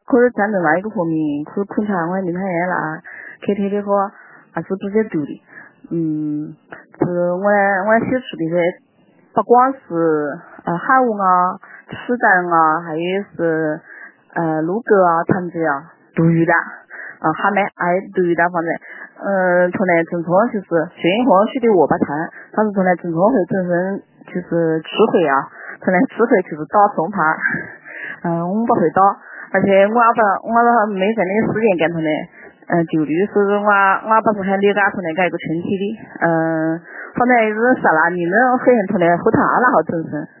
可是站另外一个方面，可是碰巧我另外那客体的话还是比较多的。是我写出的些，不光是海文啊、实战啊，还有是录歌啊、弹奏啊，都有的。还没都有的，反正从来正常就是学院欢喜的我不谈，但是从来正常会本身就是吃会啊，从来吃会就是打双拍，我们不会打，而且我没什么时间跟他们就的是我不是很了解他们这个群体的，反正是啥啦，你们很他们后头那好真是。